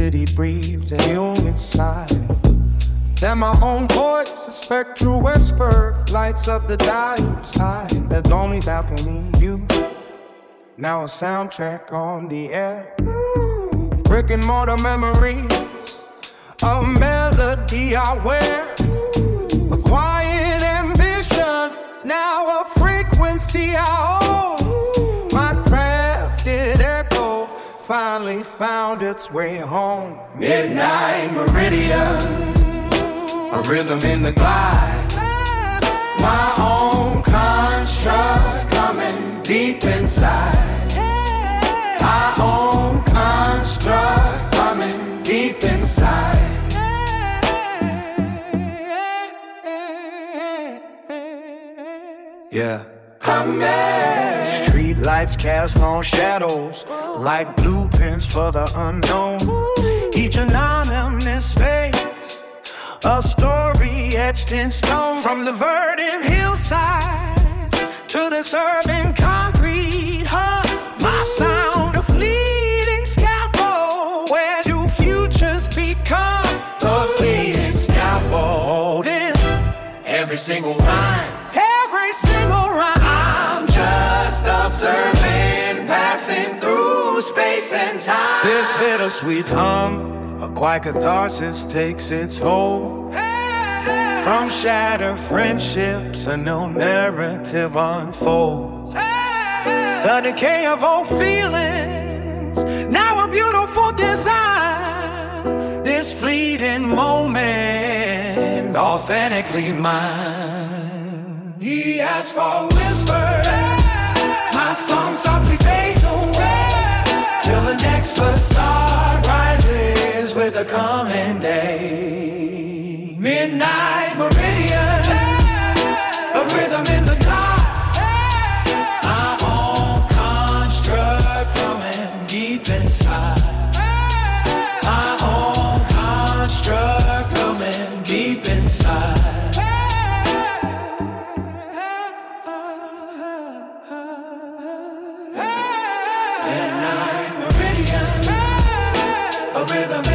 city breathes a human sigh. Then my own voice, a spectral whisper, lights up the dials high. That lonely balcony, you. Now a soundtrack on the air. Brick and mortar memories, a melody I wear. A quiet ambition, now a frequency I own. My crafted echo finally found its way home. Midnight meridian, a rhythm in the glide. My own construct coming deep inside. My own construct coming deep inside. Yeah. Street lights cast long shadows like blueprints for the unknown. Each anonymous face, a story etched in stone. From the verdant hillsides to this urban concrete hub, my sound a fleeting scaffold. Where do futures become the fleeting scaffolding? Every single rhyme, every single rhyme. I'm just observing, passing through space and time. This bittersweet hum, a quiet catharsis takes its hold. From shattered friendships, a new narrative unfolds. The decay of old feelings, now a beautiful design. This fleeting moment, authentically mine. He asks for whispers, my song softly fades away, till the next facade rises with the coming day. Midnight meridian, a rhythm in the night. My own construct coming deep inside. My own construct coming deep inside. Midnight meridian, a rhythm